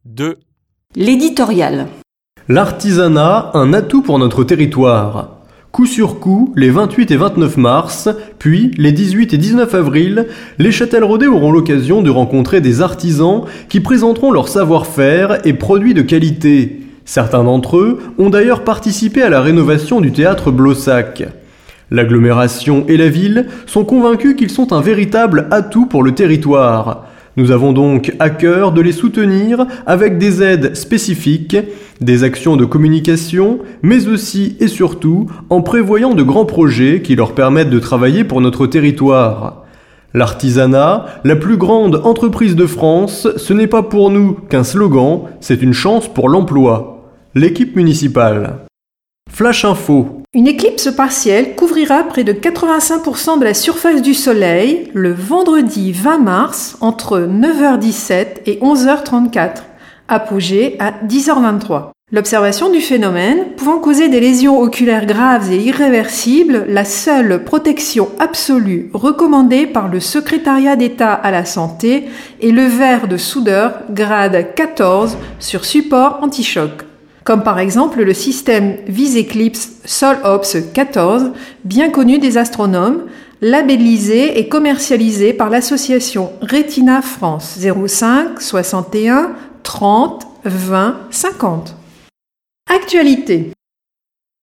2. L'éditorial. L'artisanat, un atout pour notre territoire. Coup sur coup, les 28 et 29 mars, puis les 18 et 19 avril, les Châtelleraudais auront l'occasion de rencontrer des artisans qui présenteront leur savoir-faire et produits de qualité. Certains d'entre eux ont d'ailleurs participé à la rénovation du théâtre Blossac. L'agglomération et la ville sont convaincus qu'ils sont un véritable atout pour le territoire. Nous avons donc à cœur de les soutenir avec des aides spécifiques, des actions de communication, mais aussi et surtout en prévoyant de grands projets qui leur permettent de travailler pour notre territoire. L'artisanat, la plus grande entreprise de France, ce n'est pas pour nous qu'un slogan, c'est une chance pour l'emploi. L'équipe municipale. Flash Info. Une éclipse partielle couvrira près de 85% de la surface du Soleil le vendredi 20 mars entre 9h17 et 11h34, apogée à 10h23. L'observation du phénomène pouvant causer des lésions oculaires graves et irréversibles, la seule protection absolue recommandée par le Secrétariat d'État à la Santé est le verre de soudeur grade 14 sur support anti-choc. Comme par exemple le système VisEclipse SolOps 14, bien connu des astronomes, labellisé et commercialisé par l'association Retina France 05 61 30 20 50. Actualité.